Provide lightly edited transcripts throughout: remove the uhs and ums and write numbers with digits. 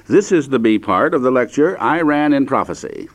This is the B part of the lecture, Iran in Prophecy.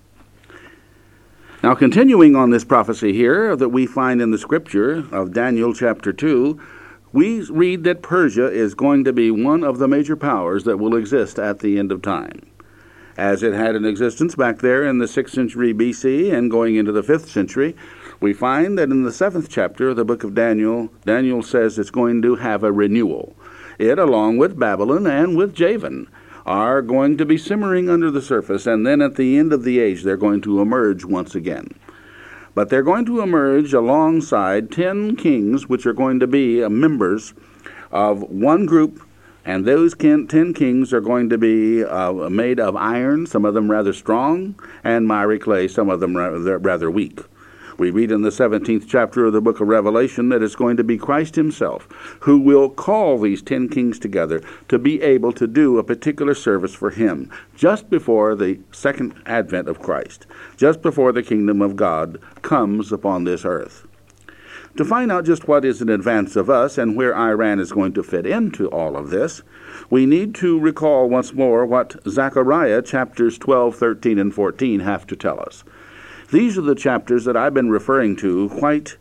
Now, continuing on this prophecy here that we find in the scripture of Daniel chapter 2, we read that Persia is going to be one of the major powers that will exist at the end of time. As it had an existence back there in the 6th century BC and going into the 5th century, we find that in the 7th chapter of the book of Daniel, Daniel says it's going to have a renewal. It, along with Babylon and with Javan, are going to be simmering under the surface, and then at the end of the age they're going to emerge once again. But they're going to emerge alongside 10 kings, which are going to be members of one group, and those 10 kings are going to be made of iron, some of them rather strong, and miry clay, some of them rather weak. We read in the 17th chapter of the book of Revelation that it's going to be Christ himself who will call these 10 kings together to be able to do a particular service for him just before the second advent of Christ, just before the kingdom of God comes upon this earth. To find out just what is in advance of us and where Iran is going to fit into all of this, we need to recall once more what Zechariah chapters 12, 13, and 14 have to tell us. These are the chapters that I've been referring to quite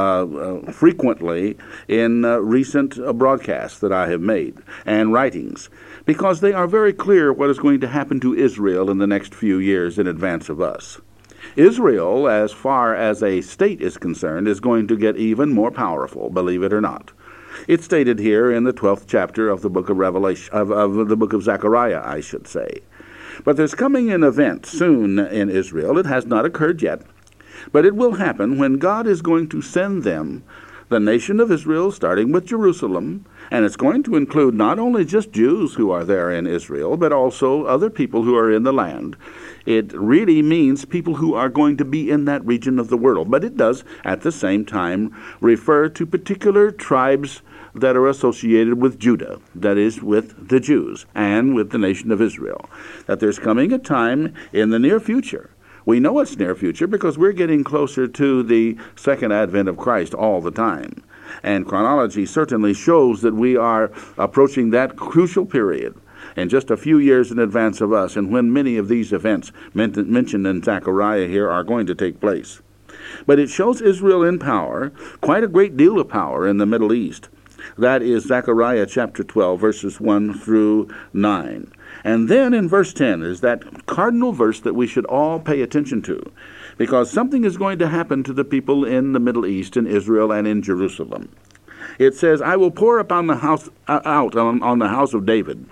frequently in recent broadcasts that I have made and writings, because they are very clear what is going to happen to Israel in the next few years in advance of us. Israel, as far as a state is concerned, is going to get even more powerful, believe it or not. It's stated here in the 12th chapter of the book of Revelation, of the book of Zechariah, I should say. But there's coming an event soon in Israel. It has not occurred yet, but it will happen when God is going to send them, the nation of Israel, starting with Jerusalem, and it's going to include not only just Jews who are there in Israel, but also other people who are in the land. It really means people who are going to be in that region of the world, but it does at the same time refer to particular tribes that are associated with Judah, that is, with the Jews and with the nation of Israel. That there's coming a time in the near future. We know it's near future because we're getting closer to the second advent of Christ all the time. And chronology certainly shows that we are approaching that crucial period and just a few years in advance of us, and when many of these events mentioned in Zechariah here are going to take place. But it shows Israel in power, quite a great deal of power in the Middle East. That is Zechariah chapter 12, verses 1 through 9. And then in verse 10 is that cardinal verse that we should all pay attention to, because something is going to happen to the people in the Middle East, in Israel, and in Jerusalem. It says, I will pour upon the house on the house of David,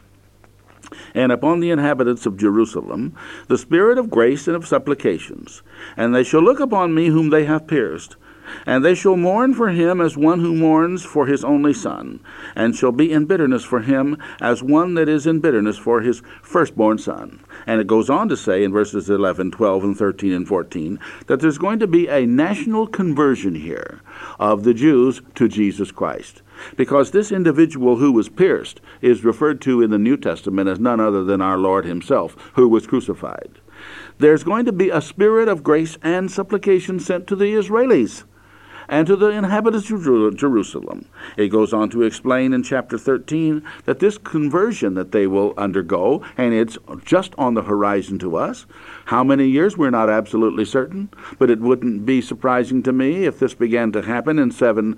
and upon the inhabitants of Jerusalem, the spirit of grace and of supplications. And they shall look upon me whom they have pierced, and they shall mourn for him as one who mourns for his only son, and shall be in bitterness for him as one that is in bitterness for his firstborn son. And it goes on to say in verses 11, 12, and 13, and 14, that there's going to be a national conversion here of the Jews to Jesus Christ. Because this individual who was pierced is referred to in the New Testament as none other than our Lord himself, who was crucified. There's going to be a spirit of grace and supplication sent to the Israelis and to the inhabitants of Jerusalem. It goes on to explain in chapter 13 that this conversion that they will undergo, and it's just on the horizon to us. How many years? We're not absolutely certain, but it wouldn't be surprising to me if this began to happen in 7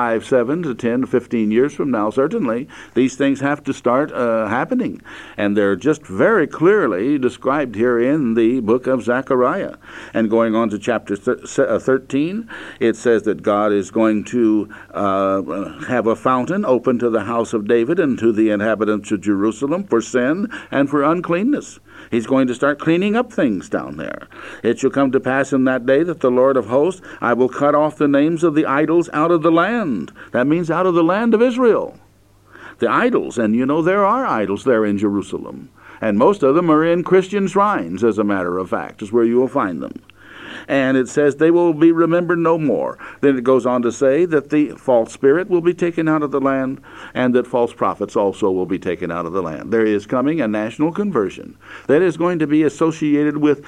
to 10, 15 years from now. Certainly, these things have to start happening, and they're just very clearly described here in the book of Zechariah. And going on to chapter 13, it says that God is going to have a fountain open to the house of David and to the inhabitants of Jerusalem for sin and for uncleanness. He's going to start cleaning up things down there. It shall come to pass in that day that the Lord of hosts, I will cut off the names of the idols out of the land. That means out of the land of Israel. The idols, and you know there are idols there in Jerusalem. And most of them are in Christian shrines, as a matter of fact, is where you will find them. And it says they will be remembered no more. Then it goes on to say that the false spirit will be taken out of the land, and that false prophets also will be taken out of the land. There is coming a national conversion that is going to be associated with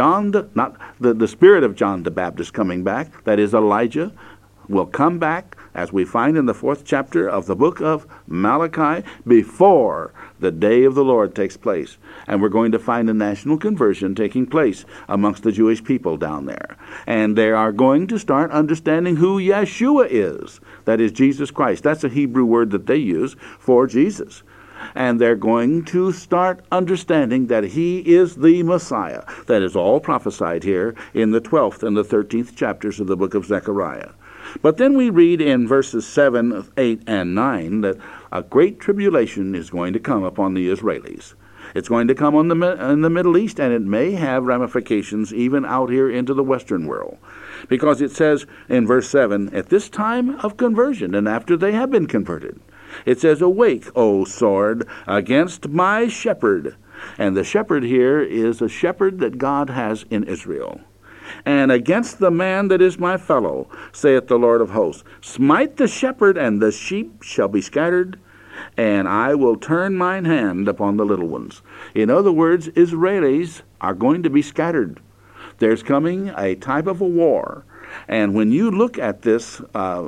not the spirit of John the Baptist coming back. That is, Elijah will come back as we find in the 4th chapter of the book of Malachi, before the day of the Lord takes place. And we're going to find a national conversion taking place amongst the Jewish people down there. And they are going to start understanding who Yeshua is. That is Jesus Christ. That's a Hebrew word that they use for Jesus. And they're going to start understanding that he is the Messiah. That is all prophesied here in the 12th and the 13th chapters of the book of Zechariah. But then we read in verses 7, 8, and 9 that a great tribulation is going to come upon the Israelis. It's going to come in the Middle East, and it may have ramifications even out here into the Western world. Because it says in verse 7, at this time of conversion, and after they have been converted, it says, awake, O sword, against my shepherd. And the shepherd here is a shepherd that God has in Israel. And against the man that is my fellow, saith the Lord of hosts, smite the shepherd, and the sheep shall be scattered, and I will turn mine hand upon the little ones. In other words, Israelis are going to be scattered. There's coming a type of a war. And when you look at this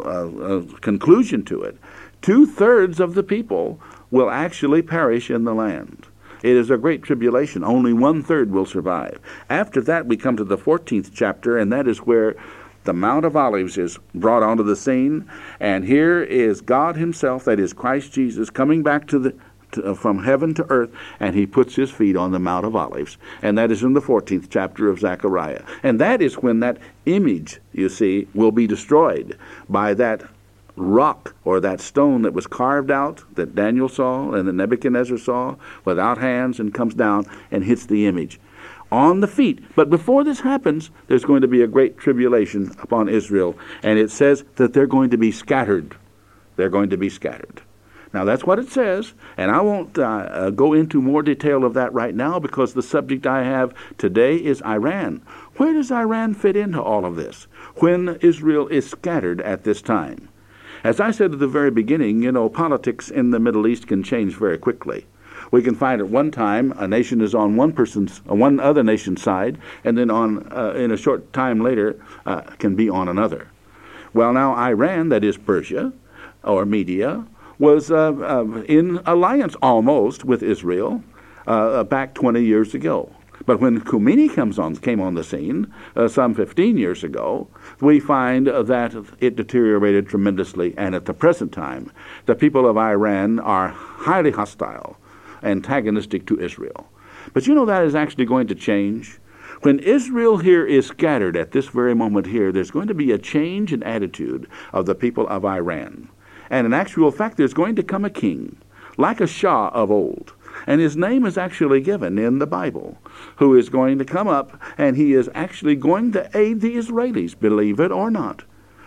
conclusion to it, 2/3 of the people will actually perish in the land. It is a great tribulation. Only 1/3 will survive. After that, we come to the 14th chapter, and that is where the Mount of Olives is brought onto the scene. And here is God himself, that is Christ Jesus, coming back from heaven to earth, and he puts his feet on the Mount of Olives. And that is in the 14th chapter of Zechariah. And that is when that image, you see, will be destroyed by that rock or that stone that was carved out that Daniel saw and that Nebuchadnezzar saw without hands, and comes down and hits the image on the feet. But before this happens, there's going to be a great tribulation upon Israel, and it says that they're going to be scattered. They're going to be scattered. Now that's what it says, and I won't go into more detail of that right now, because the subject I have today is Iran. Where does Iran fit into all of this when Israel is scattered at this time? As I said at the very beginning, politics in the Middle East can change very quickly. We can find at one time a nation is on one other nation's side, and then in a short time later can be on another. Well, now Iran, that is Persia or Media, was in alliance almost with Israel back 20 years ago. But when Khomeini came on the scene some 15 years ago, we find that it deteriorated tremendously. And at the present time, the people of Iran are highly hostile, antagonistic to Israel. But that is actually going to change. When Israel here is scattered at this very moment here, there's going to be a change in attitude of the people of Iran. And in actual fact, there's going to come a king, like a Shah of old. And his name is actually given in the Bible, who is going to come up, and he is actually going to aid the Israelis, believe it or not,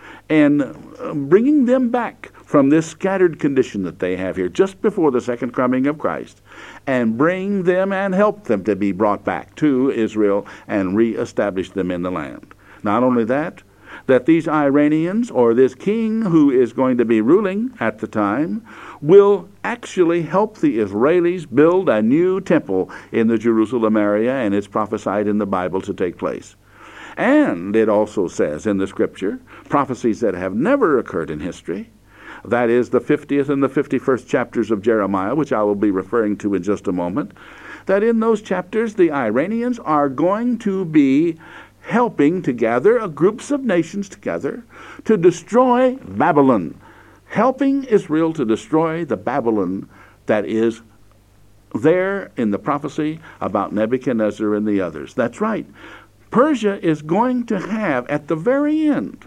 and bringing them back from this scattered condition that they have here just before the second coming of Christ, and bring them and help them to be brought back to Israel and reestablish them in the land. Not only that these Iranians, or this king who is going to be ruling at the time, will actually help the Israelis build a new temple in the Jerusalem area, and it's prophesied in the Bible to take place. And it also says in the Scripture, prophecies that have never occurred in history, that is the 50th and the 51st chapters of Jeremiah, which I will be referring to in just a moment, that in those chapters the Iranians are going to be helping to gather groups of nations together to destroy Babylon, helping Israel to destroy the Babylon that is there in the prophecy about Nebuchadnezzar and the others. That's right. Persia is going to have at the very end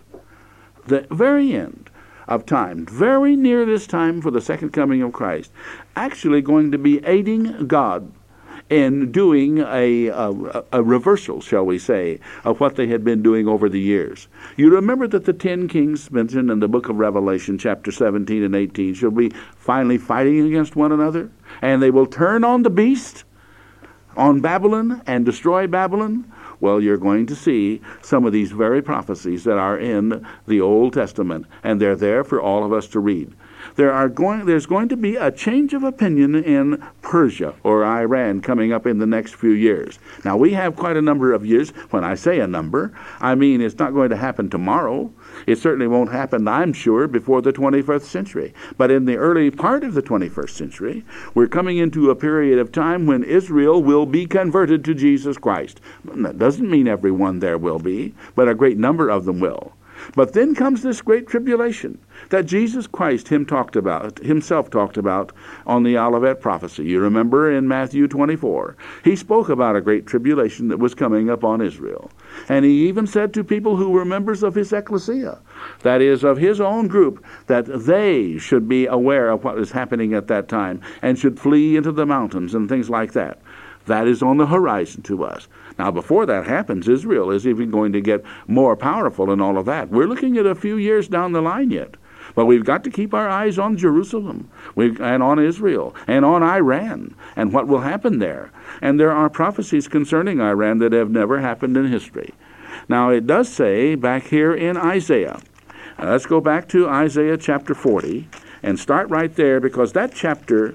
of time, very near this time for the second coming of Christ, actually going to be aiding God in doing a reversal, shall we say, of what they had been doing over the years. You remember that the 10 kings mentioned in the book of Revelation, chapter 17 and 18, shall be finally fighting against one another, and they will turn on the beast, on Babylon, and destroy Babylon. Well, you're going to see some of these very prophecies that are in the Old Testament, and they're there for all of us to read. There's going to be a change of opinion in Persia or Iran coming up in the next few years. Now, we have quite a number of years. When I say a number, I mean it's not going to happen tomorrow. It certainly won't happen, I'm sure, before the 21st century. But in the early part of the 21st century, we're coming into a period of time when Israel will be converted to Jesus Christ. That doesn't mean everyone there will be, but a great number of them will. But then comes this great tribulation that Jesus Christ himself talked about on the Olivet prophecy. You remember in Matthew 24, he spoke about a great tribulation that was coming upon Israel. And he even said to people who were members of his ecclesia, that is, of his own group, that they should be aware of what is happening at that time and should flee into the mountains and things like that. That is on the horizon to us. Now, before that happens, Israel is even going to get more powerful and all of that. We're looking at a few years down the line yet. But we've got to keep our eyes on Jerusalem and on Israel and on Iran and what will happen there. And there are prophecies concerning Iran that have never happened in history. Now, it does say back here in Isaiah. Let's go back to Isaiah chapter 40 and start right there, because that Chapter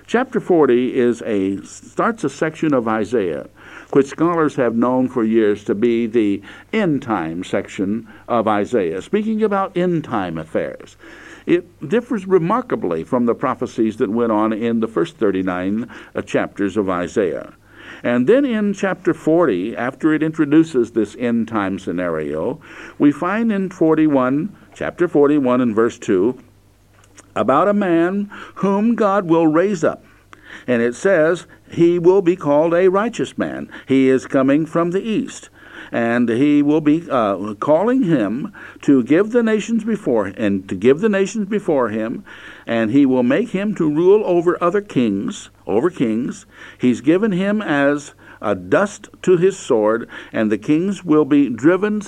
40 starts a section of Isaiah which scholars have known for years to be the end time section of Isaiah, speaking about end time affairs. It differs remarkably from the prophecies that went on in the first 39 chapters of Isaiah. And then in chapter 40, after it introduces this end time scenario, we find in chapter 41 and verse 2, about a man whom God will raise up. And it says, he will be called a righteous man. He is coming from the east. And he will be calling him to give the nations before him, and he will make him to rule over kings. He's given him as a dust to his sword, and the kings will be driven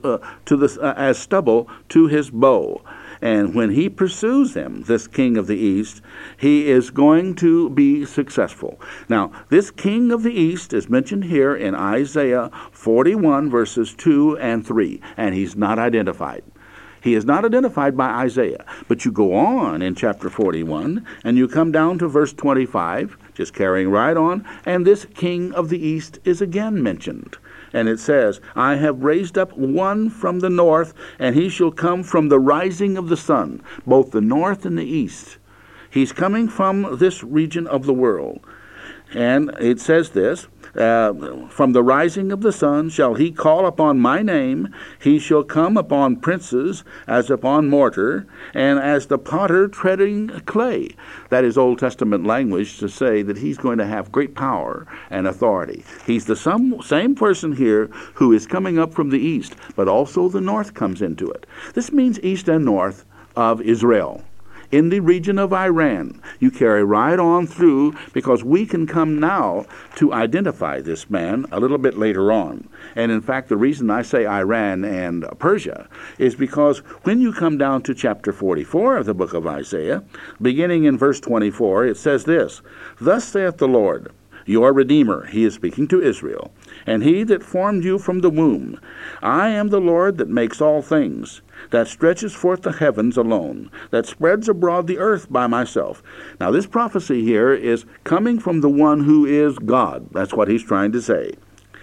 as stubble to his bow. And when he pursues them, this king of the east, he is going to be successful. Now, this king of the east is mentioned here in Isaiah 41, verses 2 and 3, and he's not identified. He is not identified by Isaiah. But you go on in chapter 41, and you come down to verse 25, just carrying right on, and this king of the east is again mentioned. And it says, I have raised up one from the north, and he shall come from the rising of the sun, both the north and the east. He's coming from this region of the world. And it says this, from the rising of the sun shall he call upon my name. He shall come upon princes as upon mortar, and as the potter treading clay. That is Old Testament language to say that he's going to have great power and authority. He's the same person here who is coming up from the east, but also the north comes into it. This means east and north of Israel. In the region of Iran. You carry right on through, because we can come now to identify this man a little bit later on. And in fact, the reason I say Iran and Persia is because when you come down to chapter 44 of the book of Isaiah, beginning in verse 24, it says this, Thus saith the Lord, your Redeemer, he is speaking to Israel, and he that formed you from the womb. I am the Lord that makes all things, that stretches forth the heavens alone, that spreads abroad the earth by myself. Now this prophecy here is coming from the one who is God. That's what he's trying to say.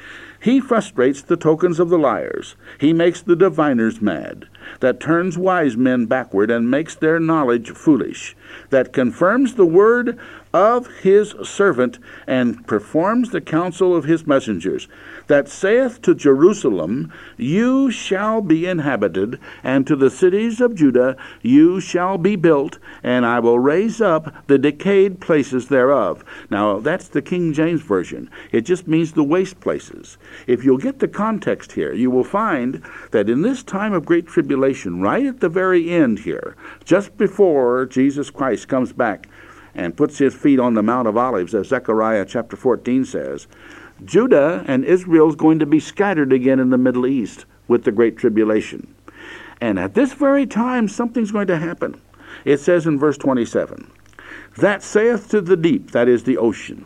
He frustrates the tokens of the liars. He makes the diviners mad, that turns wise men backward and makes their knowledge foolish, that confirms the word of his servant and performs the counsel of his messengers, that saith to Jerusalem, you shall be inhabited, and to the cities of Judah, you shall be built, and I will raise up the decayed places thereof. Now, that's the King James Version. It just means the waste places. If you'll get the context here, you will find that in this time of great tribulation, right at the very end here, just before Jesus Christ comes back and puts his feet on the Mount of Olives, as Zechariah chapter 14 says, Judah and Israel is going to be scattered again in the Middle East with the Great Tribulation. And at this very time, something's going to happen. It says in verse 27, that saith to the deep, that is the ocean,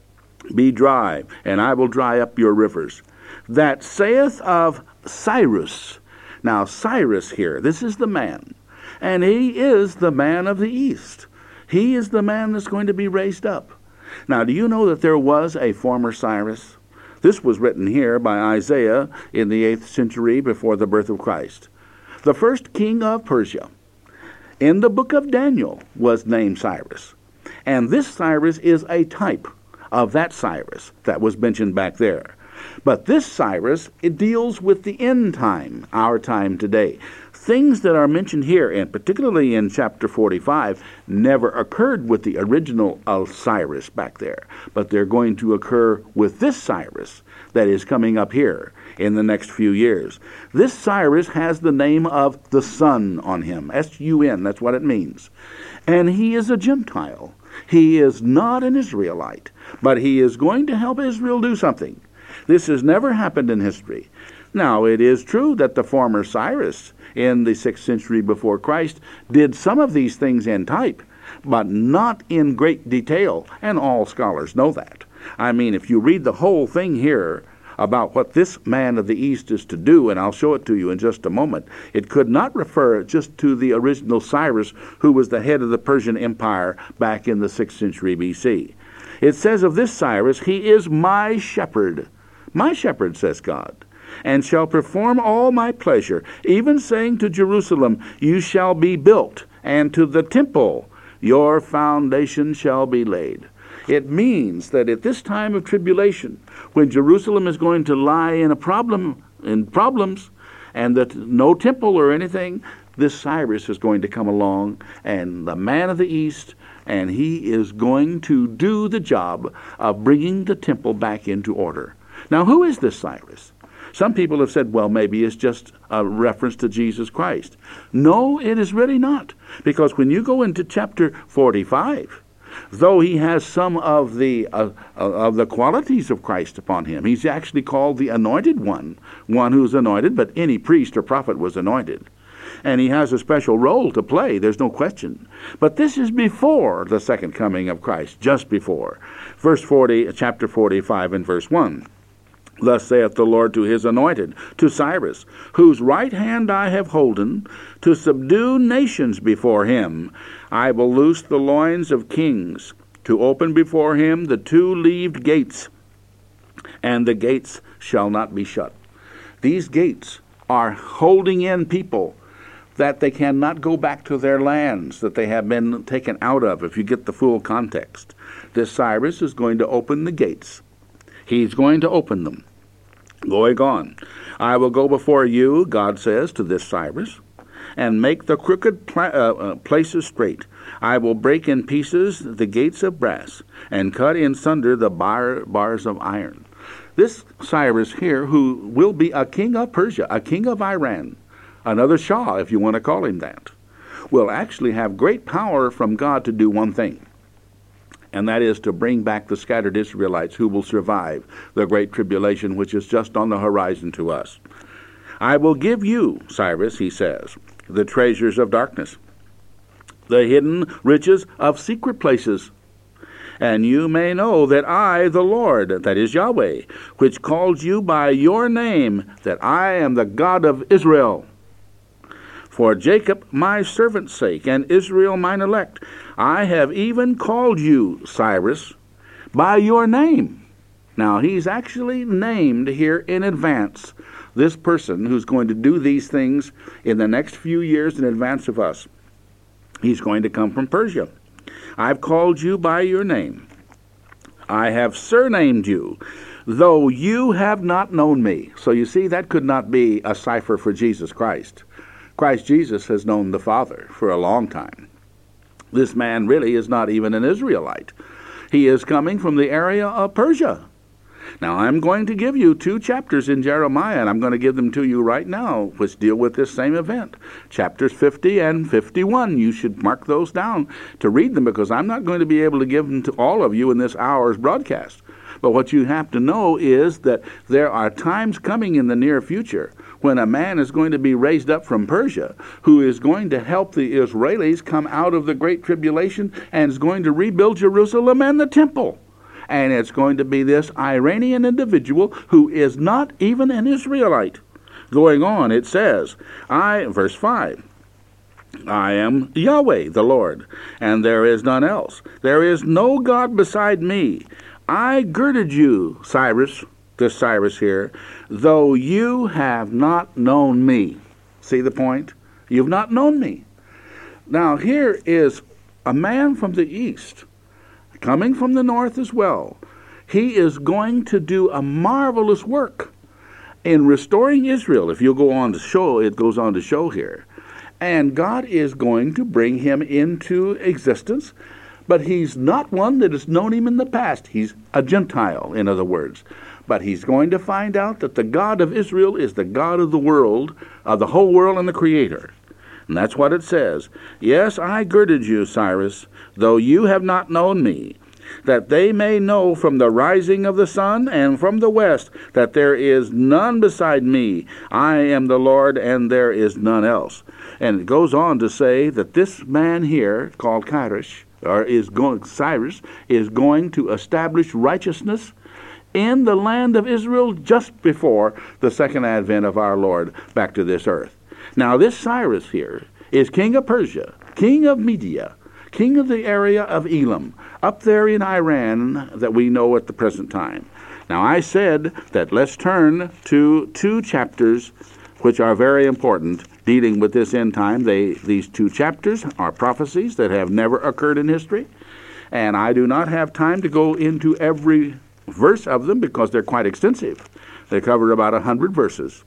be dry, and I will dry up your rivers. That saith of Cyrus. Now, Cyrus here, this is the man, and he is the man of the east. He is the man that's going to be raised up. Now, do you know that there was a former Cyrus? This was written here by Isaiah in the 8th century before the birth of Christ. The first king of Persia in the book of Daniel was named Cyrus. And this Cyrus is a type of that Cyrus that was mentioned back there. But this Cyrus, it deals with the end time, our time today. Things that are mentioned here, and particularly in chapter 45, never occurred with the original Cyrus back there. But they're going to occur with this Cyrus that is coming up here in the next few years. This Cyrus has the name of the Sun on him, S-U-N, that's what it means. And he is a Gentile. He is not an Israelite, but he is going to help Israel do something. This has never happened in history. Now, it is true that the former Cyrus in the 6th century before Christ did some of these things in type, but not in great detail, and all scholars know that. I mean, if you read the whole thing here about what this man of the East is to do, and I'll show it to you in just a moment, it could not refer just to the original Cyrus, who was the head of the Persian Empire back in the 6th century BC. It says of this Cyrus, he is my shepherd, says God, and shall perform all my pleasure, even saying to Jerusalem, you shall be built, and to the temple, your foundation shall be laid. It means that at this time of tribulation, when Jerusalem is going to lie in problems, and that no temple or anything, this Cyrus is going to come along, and the man of the East, and he is going to do the job of bringing the temple back into order. Now, who is this Cyrus? Some people have said, well, maybe it's just a reference to Jesus Christ. No, it is really not. Because when you go into chapter 45, though he has some of the qualities of Christ upon him, he's actually called the Anointed One who's anointed, but any priest or prophet was anointed. And he has a special role to play, there's no question. But this is before the second coming of Christ, just before. Chapter 45 and verse 1. Thus saith the Lord to his anointed, to Cyrus, whose right hand I have holden, to subdue nations before him. I will loose the loins of kings, to open before him the two-leaved gates, and the gates shall not be shut. These gates are holding in people that they cannot go back to their lands that they have been taken out of, if you get the full context. This Cyrus is going to open the gates. He's going to open them. Going on, I will go before you, God says to this Cyrus, and make the crooked places straight. I will break in pieces the gates of brass, and cut in sunder the bars of iron. This Cyrus here, who will be a king of Persia, a king of Iran, another Shah, if you want to call him that, will actually have great power from God to do one thing. And that is to bring back the scattered Israelites who will survive the great tribulation which is just on the horizon to us. I will give you, Cyrus, he says, the treasures of darkness, the hidden riches of secret places. And you may know that I, the Lord, that is Yahweh, which called you by your name, that I am the God of Israel. For Jacob my servant's sake, and Israel mine elect, I have even called you, Cyrus, by your name. Now, he's actually named here in advance, this person who's going to do these things in the next few years in advance of us. He's going to come from Persia. I've called you by your name. I have surnamed you, though you have not known me. So you see, that could not be a cipher for Jesus Christ. Christ Jesus has known the Father for a long time. This man really is not even an Israelite. He is coming from the area of Persia. Now, I'm going to give you 2 chapters in Jeremiah, and I'm going to give them to you right now, which deal with this same event. Chapters 50 and 51. You should mark those down to read them, because I'm not going to be able to give them to all of you in this hour's broadcast. But what you have to know is that there are times coming in the near future when a man is going to be raised up from Persia who is going to help the Israelis come out of the Great Tribulation and is going to rebuild Jerusalem and the temple. And it's going to be this Iranian individual who is not even an Israelite. Going on, it says, verse 5, I am Yahweh, the Lord, and there is none else. There is no God beside me. I girded you, Cyrus, this Cyrus here, though you have not known me. See the point? You've not known me. Now here is a man from the east, coming from the north as well. He is going to do a marvelous work in restoring Israel. If you go on to show, it goes on to show here. And God is going to bring him into existence, but he's not one that has known him in the past. He's a Gentile, in other words. But he's going to find out that the God of Israel is the God of the world, of the whole world, and the Creator. And that's what it says. Yes, I girded you, Cyrus, though you have not known me, that they may know from the rising of the sun and from the west that there is none beside me. I am the Lord, and there is none else. And it goes on to say that this man here, called Cyrus, is going to establish righteousness in the land of Israel just before the second advent of our Lord back to this earth. Now this Cyrus here is king of Persia, king of Media, king of the area of Elam, up there in Iran that we know at the present time. Now I said that let's turn to 2 chapters which are very important dealing with this end time. These 2 chapters are prophecies that have never occurred in history, and I do not have time to go into every verse of them because they're quite extensive. They cover about 100 verses.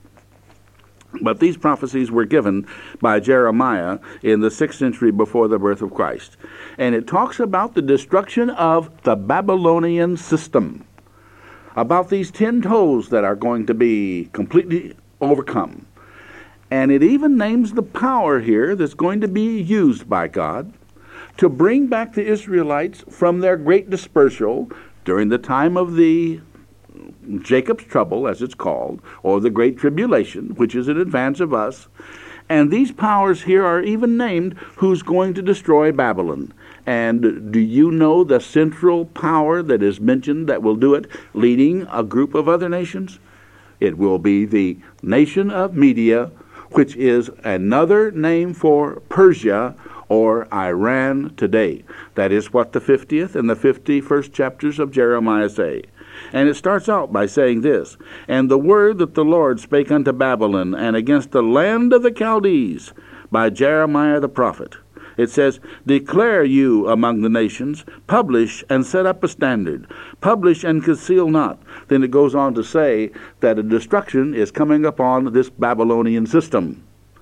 But these prophecies were given by Jeremiah in the 6th century before the birth of Christ. And it talks about the destruction of the Babylonian system, about these 10 toes that are going to be completely overcome. And it even names the power here that's going to be used by God to bring back the Israelites from their great dispersal during the time of the Jacob's trouble, as it's called, or the Great Tribulation, which is in advance of us. And these powers here are even named who's going to destroy Babylon. And do you know the central power that is mentioned that will do it, leading a group of other nations? It will be the nation of Media, which is another name for Persia or Iran today. That is what the 50th and the 51st chapters of Jeremiah say. And it starts out by saying this, and the word that the Lord spake unto Babylon and against the land of the Chaldees by Jeremiah the prophet. It says, declare you among the nations, publish and set up a standard, publish and conceal not. Then it goes on to say that a destruction is coming upon this Babylonian system.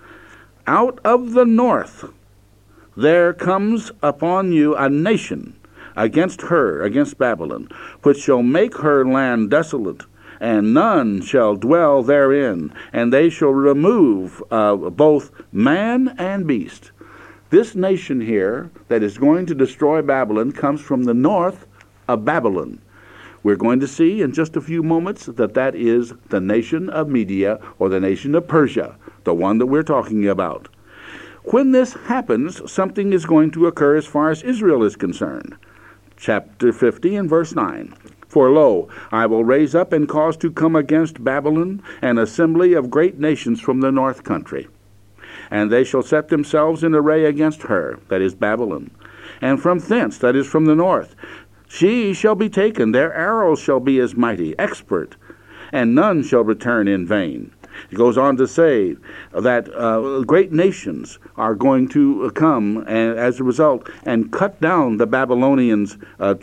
Out of the north there comes upon you a nation against her, against Babylon, which shall make her land desolate, and none shall dwell therein, and they shall remove both man and beast. This nation here that is going to destroy Babylon comes from the north of Babylon. We're going to see in just a few moments that that is the nation of Media, or the nation of Persia, the one that we're talking about. When this happens, something is going to occur as far as Israel is concerned. Chapter 50 and verse 9. For lo, I will raise up and cause to come against Babylon an assembly of great nations from the north country. And they shall set themselves in array against her, that is Babylon. And from thence, that is from the north, she shall be taken, their arrows shall be as mighty, expert, and none shall return in vain. It goes on to say that great nations are going to come, and as a result, and cut down the Babylonians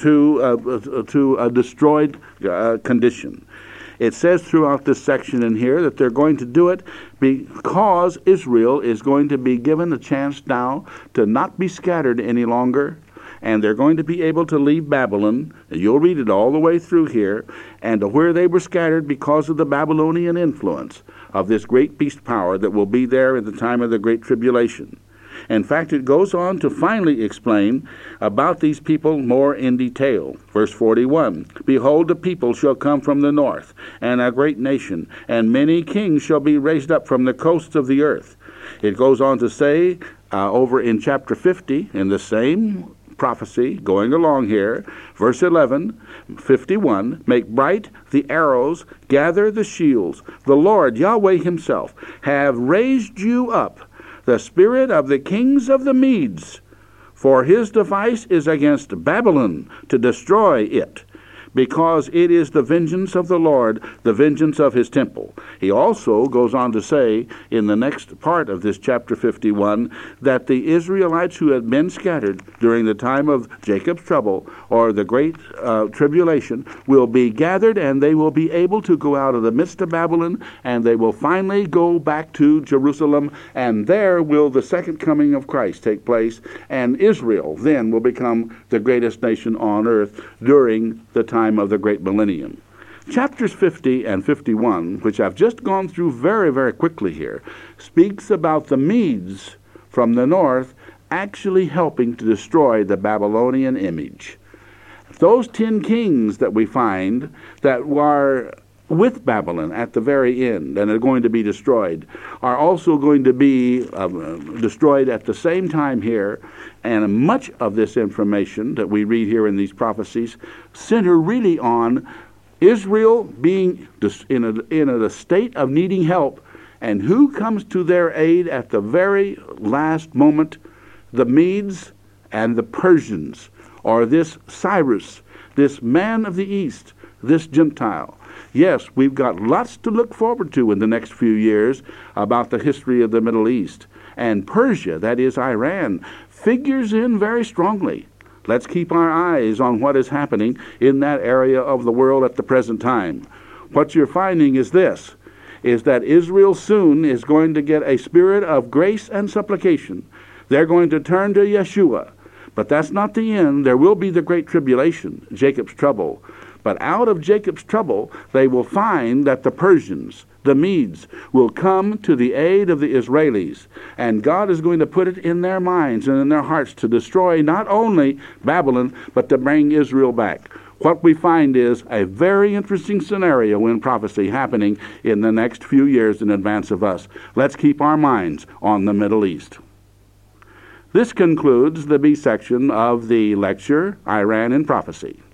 to a destroyed condition. It says throughout this section in here that they're going to do it because Israel is going to be given a chance now to not be scattered any longer, and they're going to be able to leave Babylon. You'll read it all the way through here, and to where they were scattered because of the Babylonian influence of this great beast power that will be there at the time of the Great Tribulation. In fact, it goes on to finally explain about these people more in detail. Verse 41, behold, the people shall come from the north, and a great nation, and many kings shall be raised up from the coasts of the earth. It goes on to say, over in chapter 50, in the same prophecy, going along here, verse 11, 51, make bright the arrows, gather the shields. The Lord, Yahweh himself, have raised you up, the spirit of the kings of the Medes, for his device is against Babylon to destroy it, because it is the vengeance of the Lord, the vengeance of his temple. He also goes on to say in the next part of this chapter 51 that the Israelites who had been scattered during the time of Jacob's trouble, or the great tribulation, will be gathered, and they will be able to go out of the midst of Babylon, and they will finally go back to Jerusalem, and there will the second coming of Christ take place, and Israel then will become the greatest nation on earth during the time of the great millennium. Chapters 50 and 51, which I've just gone through very, very quickly here, speaks about the Medes from the north actually helping to destroy the Babylonian image. Those 10 kings that we find that were with Babylon at the very end and are going to be destroyed are also going to be destroyed at the same time here, and much of this information that we read here in these prophecies center really on Israel being in a state of needing help, and who comes to their aid at the very last moment? The Medes and the Persians, or this Cyrus, this man of the East, this Gentile. Yes, we've got lots to look forward to in the next few years about the history of the Middle East. And Persia, that is Iran, figures in very strongly. Let's keep our eyes on what is happening in that area of the world at the present time. What you're finding is this, is that Israel soon is going to get a spirit of grace and supplication. They're going to turn to Yeshua. But that's not the end. There will be the great tribulation, Jacob's trouble. But out of Jacob's trouble, they will find that the Persians, the Medes, will come to the aid of the Israelis. And God is going to put it in their minds and in their hearts to destroy not only Babylon, but to bring Israel back. What we find is a very interesting scenario in prophecy happening in the next few years in advance of us. Let's keep our minds on the Middle East. This concludes the B section of the lecture, Iran in Prophecy.